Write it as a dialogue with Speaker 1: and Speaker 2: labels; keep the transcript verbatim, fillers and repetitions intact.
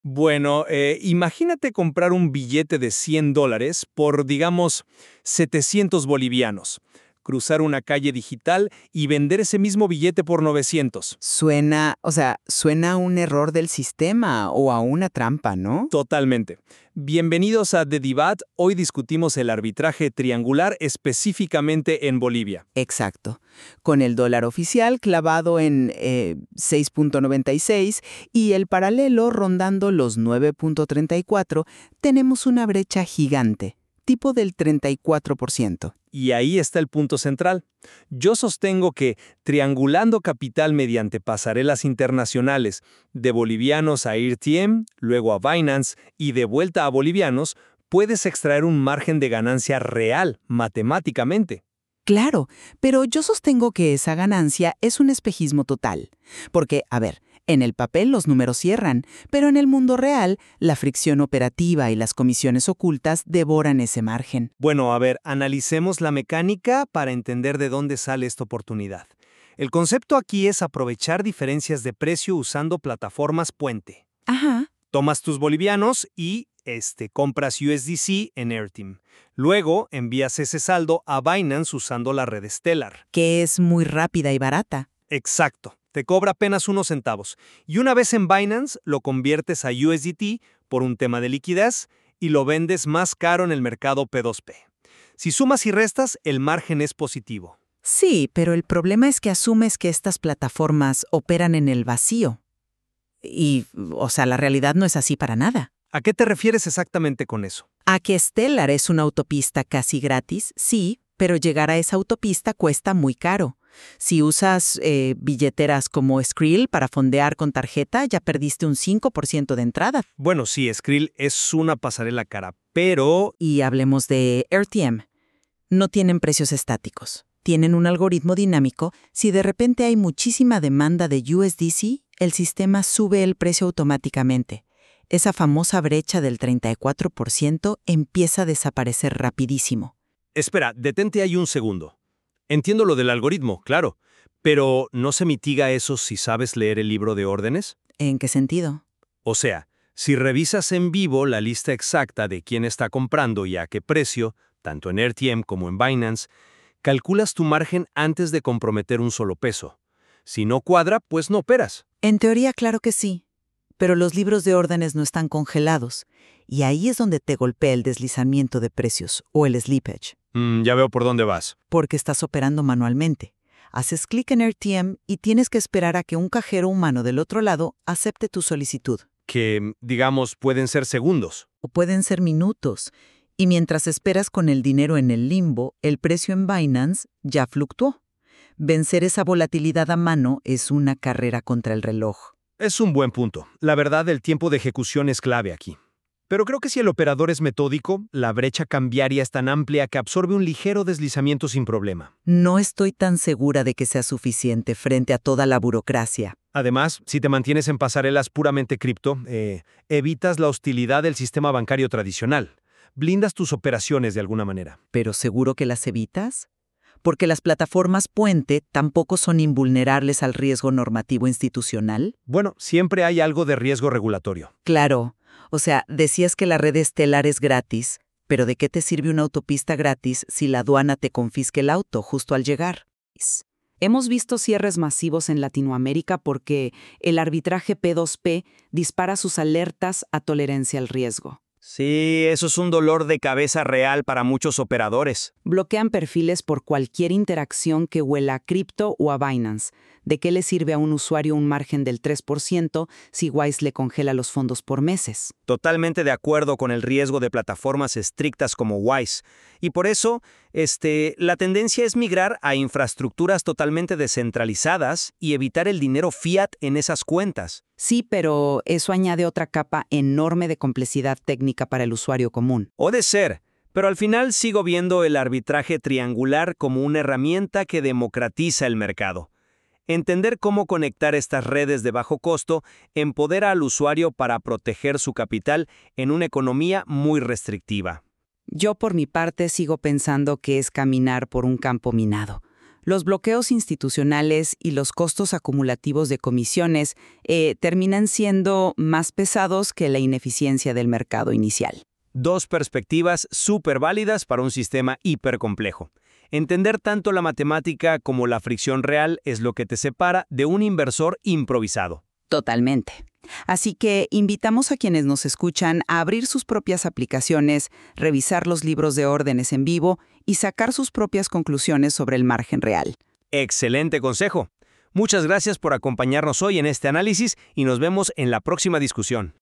Speaker 1: Bueno, eh, imagínate comprar un billete de cien dólares por, digamos, setecientos bolivianos, cruzar una calle digital y vender ese mismo billete por novecientos.
Speaker 2: Suena, o sea, suena a un error del sistema o a una trampa, ¿no?
Speaker 1: Totalmente. Bienvenidos a The Debate. Hoy discutimos el arbitraje triangular específicamente en Bolivia.
Speaker 2: Exacto. Con el dólar oficial clavado en eh, seis punto noventa y seis y el paralelo rondando los nueve punto treinta y cuatro, tenemos una brecha gigante, tipo del treinta y cuatro por ciento.
Speaker 1: Y ahí está el punto central. Yo sostengo que, triangulando capital mediante pasarelas internacionales, de bolivianos a R T M, luego a Binance y de vuelta a bolivianos, puedes extraer un margen de ganancia real, matemáticamente.
Speaker 2: Claro, pero yo sostengo que esa ganancia es un espejismo total. Porque, a ver, en el papel los números cierran, pero en el mundo real, la fricción operativa y las comisiones ocultas devoran ese margen.
Speaker 1: Bueno, a ver, analicemos la mecánica para entender de dónde sale esta oportunidad. El concepto aquí es aprovechar diferencias de precio usando plataformas puente.
Speaker 2: Ajá.
Speaker 1: Tomas tus bolivianos y este, compras U S D C en Airteam. Luego envías ese saldo a Binance usando la red Stellar.
Speaker 2: Que es muy rápida y barata.
Speaker 1: Exacto. Te cobra apenas unos centavos. Y una vez en Binance, lo conviertes a U S D T por un tema de liquidez y lo vendes más caro en el mercado P dos P. Si sumas y restas, el margen es positivo.
Speaker 2: Sí, pero el problema es que asumes que estas plataformas operan en el vacío. Y, o sea, la realidad no es así para nada.
Speaker 1: ¿A qué te refieres exactamente con eso?
Speaker 2: A que Stellar es una autopista casi gratis, sí, pero llegar a esa autopista cuesta muy caro. Si usas eh, billeteras como Skrill para fondear con tarjeta, ya perdiste un cinco por ciento de entrada.
Speaker 1: Bueno, sí, Skrill es una pasarela cara, pero...
Speaker 2: Y hablemos de R T M. No tienen precios estáticos. Tienen un algoritmo dinámico. Si de repente hay muchísima demanda de U S D C, el sistema sube el precio automáticamente. Esa famosa brecha del treinta y cuatro por ciento empieza a desaparecer rapidísimo.
Speaker 1: Espera, detente ahí un segundo. Entiendo lo del algoritmo, claro, pero ¿no se mitiga eso si sabes leer el libro de órdenes?
Speaker 2: ¿En qué sentido?
Speaker 1: O sea, si revisas en vivo la lista exacta de quién está comprando y a qué precio, tanto en R T M como en Binance, calculas tu margen antes de comprometer un solo peso. Si no cuadra, pues no operas.
Speaker 2: En teoría, claro que sí. Pero los libros de órdenes no están congelados. Y ahí es donde te golpea el deslizamiento de precios o el slippage.
Speaker 1: Mm, ya veo por dónde vas.
Speaker 2: Porque estás operando manualmente. Haces clic en R T M y tienes que esperar a que un cajero humano del otro lado acepte tu solicitud.
Speaker 1: Que, digamos, pueden ser segundos.
Speaker 2: O pueden ser minutos. Y mientras esperas con el dinero en el limbo, el precio en Binance ya fluctuó. Vencer esa volatilidad a mano es una carrera contra el reloj.
Speaker 1: Es un buen punto. La verdad, el tiempo de ejecución es clave aquí. Pero creo que si el operador es metódico, la brecha cambiaria es tan amplia que absorbe un ligero deslizamiento sin problema.
Speaker 2: No estoy tan segura de que sea suficiente frente a toda la burocracia.
Speaker 1: Además, si te mantienes en pasarelas puramente cripto, eh, evitas la hostilidad del sistema bancario tradicional. Blindas tus operaciones de alguna manera.
Speaker 2: ¿Pero seguro que las evitas? Porque las plataformas puente tampoco son invulnerables al riesgo normativo institucional.
Speaker 1: Bueno, siempre hay algo de riesgo regulatorio.
Speaker 2: Claro. O sea, decías que la red Stellar es gratis, pero ¿de qué te sirve una autopista gratis si la aduana te confisca el auto justo al llegar?
Speaker 3: Hemos visto cierres masivos en Latinoamérica porque el arbitraje P dos P dispara sus alertas a tolerancia al riesgo.
Speaker 4: Sí, eso es un dolor de cabeza real para muchos operadores.
Speaker 3: Bloquean perfiles por cualquier interacción que huela a cripto o a Binance. ¿De qué le sirve a un usuario un margen del tres por ciento si Wise le congela los fondos por meses?
Speaker 4: Totalmente de acuerdo con el riesgo de plataformas estrictas como Wise. Y por eso, este, la tendencia es migrar a infraestructuras totalmente descentralizadas y evitar el dinero fiat en esas cuentas.
Speaker 3: Sí, pero eso añade otra capa enorme de complejidad técnica para el usuario común.
Speaker 4: O de ser, pero al final sigo viendo el arbitraje triangular como una herramienta que democratiza el mercado. Entender cómo conectar estas redes de bajo costo empodera al usuario para proteger su capital en una economía muy restrictiva.
Speaker 3: Yo por mi parte sigo pensando que es caminar por un campo minado. Los bloqueos institucionales y los costos acumulativos de comisiones eh, terminan siendo más pesados que la ineficiencia del mercado inicial.
Speaker 4: Dos perspectivas súper válidas para un sistema hipercomplejo. Entender tanto la matemática como la fricción real es lo que te separa de un inversor improvisado.
Speaker 3: Totalmente. Así que invitamos a quienes nos escuchan a abrir sus propias aplicaciones, revisar los libros de órdenes en vivo y sacar sus propias conclusiones sobre el margen real.
Speaker 4: Excelente consejo. Muchas gracias por acompañarnos hoy en este análisis y nos vemos en la próxima discusión.